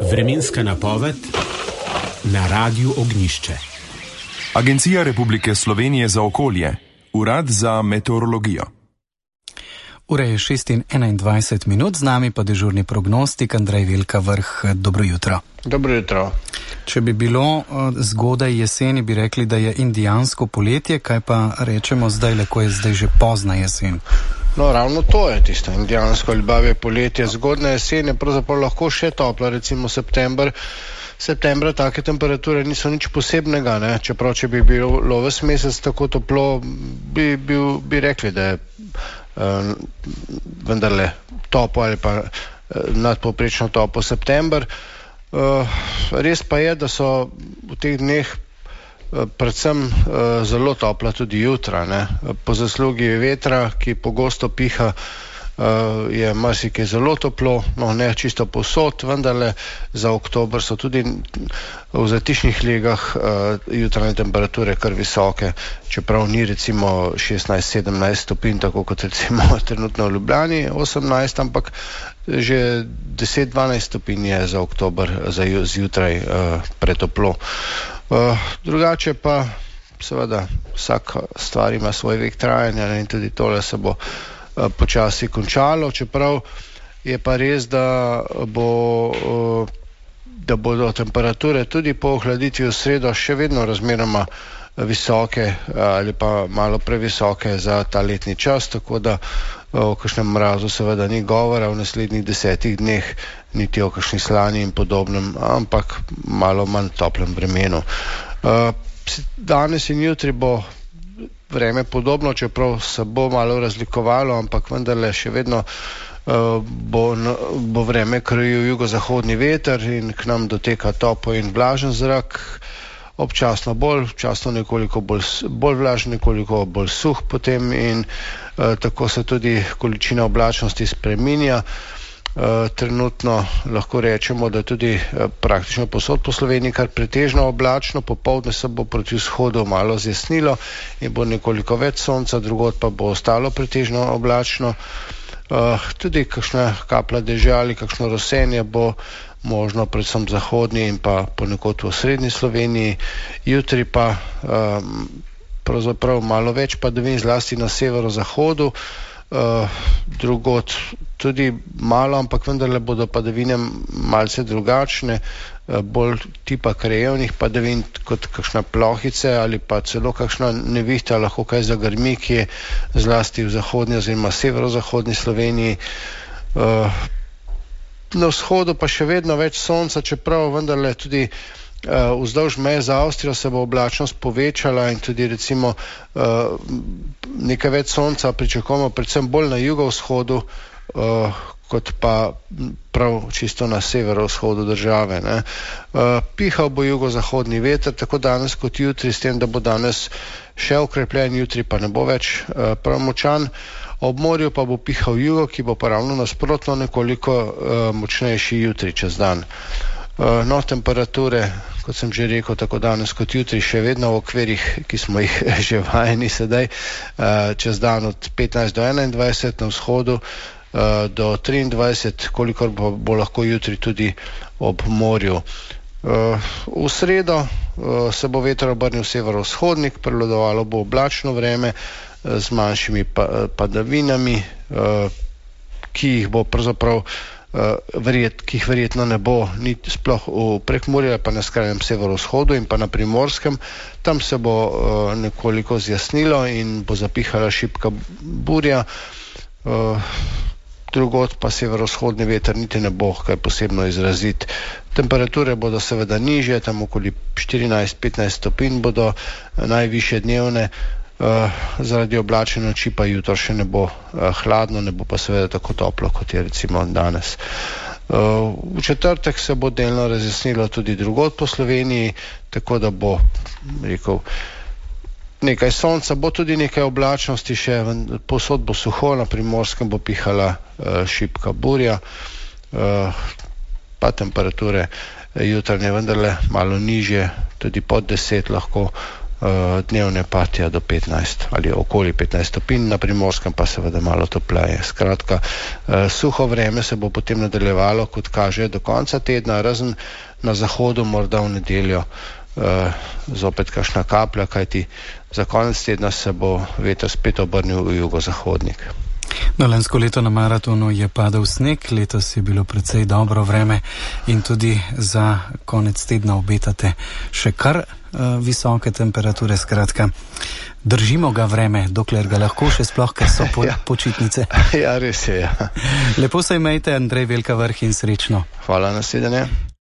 Vremenska napoved na Radiu Ognjišče. Agencija Republike Slovenije za okolje, Urad za meteorologijo. Ura je 6:21, z nami pa dežurni prognostik Andrej Velka Vrh. Dobro jutro. Dobro jutro. Če bi bilo zgodaj jeseni, bi rekli, da je indijansko poletje, kaj pa rečemo zdaj, ko je zdaj že pozna jesen? No, ravno to je tisto indijansko ljubavje poletje. Zgodna jesen je pravzaprav lahko še topla, recimo septembra take temperature niso nič posebnega, ne? Čeprav če bi bilo ves mesec tako toplo, bi rekli, da je vendarle topo ali pa nadpovprečno topo september. Res pa je, da so v teh dneh predvsem zelo topla tudi jutra, ne? Po zaslugi vetra, ki pogosto piha, je marsikaj zelo toplo, no ne čisto povsod, vendarle za oktober so tudi v zatišnih legah jutranje temperature kar visoke, čeprav ni recimo 16-17 stopinj, tako kot recimo trenutno v Ljubljani 18, ampak že 10-12 stopinj je za oktober zjutraj pretoplo. Drugače pa seveda vsaka stvar ima svoj vek trajanja, ne? In tudi tole se bo počasi končalo, čeprav je pa res, da bodo temperature tudi po ohladitvi v sredo še vedno razmeroma visoke ali pa malo previsoke za ta letni čas, tako da o kakšnem mrazu seveda ni govora v naslednjih 10 dneh, niti o kakšni slani in podobnem, ampak malo manj toplem vremenu. Danes in jutri bo vreme podobno, čeprav se bo malo razlikovalo, ampak vendarle še vedno bo vreme krojil jugozahodni veter in k nam doteka topel in vlažen zrak, občasno včasno nekoliko bolj vlažen, nekoliko bolj suh potem in tako se tudi količina oblačnosti spreminja. Trenutno lahko rečemo, da tudi praktično povsod po Sloveniji kar pretežno oblačno, popoldne se bo proti vzhodu malo zjasnilo in bo nekoliko več sonca, drugod pa bo ostalo pretežno oblačno. Tudi kakšna kaplja dežja ali kakšno rosenje bo možno predvsem v zahodni in pa ponekod v srednji Sloveniji. Jutri pa pravzaprav malo več padavin, zlasti na severozahodu, drugod tudi malo, ampak vendarle bodo padavine malce drugačne, bolj tipa krajevnih padavin kot kakšna plohice ali pa celo kakšna nevihta lahko kaj zagrmi, ki je zlasti v zahodni oziroma severozahodni Sloveniji. Na vzhodu pa še vedno več sonca, čeprav vendarle tudi vzdolž meje za Avstrijo se bo oblačnost povečala in tudi recimo nekaj več sonca pričakujemo predvsem bolj na jugovzhodu kot pa prav čisto na severovzhodu države, ne. Pihal bo jugozahodni veter, tako danes kot jutri, s tem, da bo danes še okrepljen, jutri pa ne bo več prav močan. Ob morju pa bo pihal jugo, ki bo pa ravno nasprotno nekoliko močnejši jutri čez dan. No, temperature, kot sem že rekel, tako danes kot jutri še vedno v okvirih, ki smo jih že vajeni sedaj, čez dan od 15 do 21 na vzhodu, do 23, kolikor bo lahko jutri tudi ob morju. V sredo se bo veter obrnil severovzhodnik, prevladovalo bo oblačno vreme z manjšimi padavinami, ki jih bo pravzaprav ki jih verjetno ne bo niti sploh v Prekmurju, pa na skrajnem severovzhodu in pa na Primorskem. Tam se bo nekoliko zjasnilo in bo zapihala šibka burja. Drugod pa severovzhodni veter niti ne bo kaj posebno izrazit. Temperature bodo seveda nižje, tam okoli 14-15 stopinj bodo najvišje dnevne, zaradi oblačne noči pa jutro še ne bo hladno, ne bo pa seveda tako toplo, kot je recimo danes. V četrtek se bo delno razjasnilo tudi drugod po Sloveniji, tako da bo, rekel, nekaj sonca, bo tudi nekaj oblačnosti še, povsod bo suho, na Primorskem bo pihala šibka burja, pa temperature jutranje vendarle malo nižje, tudi pod 10 lahko dnevne patija do 15 ali okoli 15 stopinj, na Primorskem pa seveda malo topleje. Skratka, suho vreme se bo potem nadaljevalo, kot kaže, do konca tedna, razen na zahodu morda v nedeljo zopet kakšna kaplja, kajti za konec tedna se bo veter spet obrnil v jugozahodnik. No, lansko leto na maratonu je padal sneg, letos je bilo precej dobro vreme in tudi za konec tedna obetate še kar visoke temperature. Skratka, držimo ga vreme, dokler ga lahko še sploh, ker so počitnice. Ja, res je, ja. Lepo se imejte, Andrej Velkavrh, in srečno. Hvala, nasvidenje.